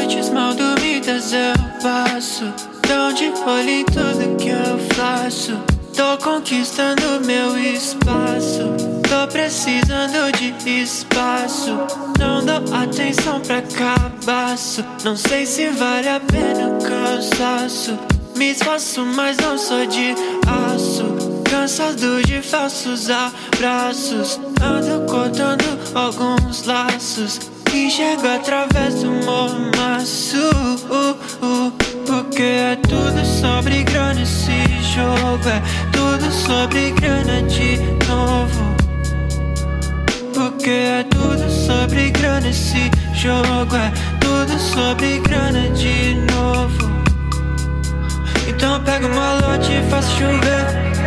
noites mal dormidas eu passo, tão de olho em tudo que eu faço. Tô conquistando meu espaço, tô precisando de espaço. Não dou atenção pra cabaço, não sei se vale a pena o cansaço. Me esforço, mas não sou de aço, cansado de falsos abraços. Ando cortando alguns laços, enxergo através do mormaço. Porque é tudo sobre grana esse jogo, é tudo sobre grana de novo. Porque é tudo sobre grana esse jogo, é tudo sobre grana de novo. Então pega uma lote e faça chover.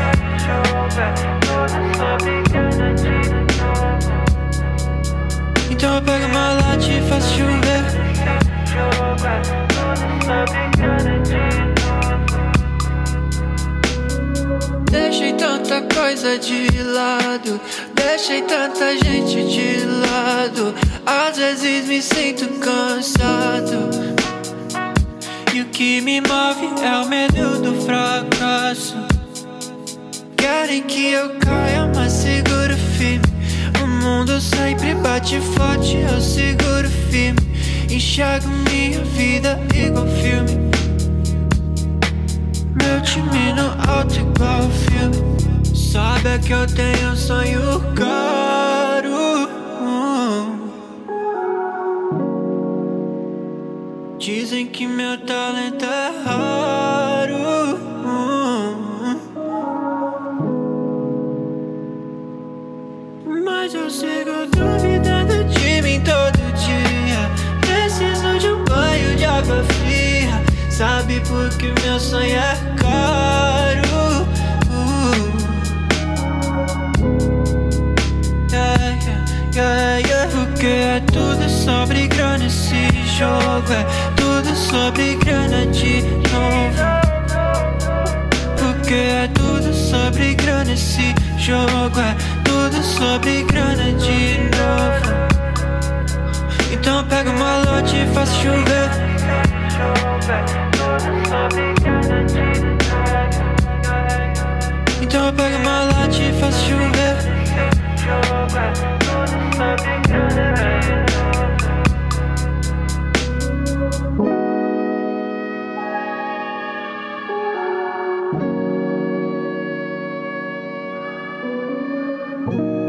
Então pega uma lote e faça chover. Deixei tanta coisa de lado, deixei tanta gente de lado. Às vezes me sinto cansado, e o que me move é o medo do fracasso. Querem que eu caia, mas seguro firme. O mundo sempre bate forte, eu seguro firme. Enxergo minha vida igual filme, meu time no alto igual filme. Sabe que eu tenho um sonho caro. Dizem que meu talento é raro. Mas eu sigo duvidando de mim todo dia. Preciso de um banho de água fria. Sabe por que meu sonho é caro? Porque é tudo sobre grana esse jogo, é tudo sobre grana de novo. Porque é tudo sobre grana esse jogo, é tudo sobre grana de novo. Então pega uma lote e faça chover. Então pega uma lote e faça chover. Thank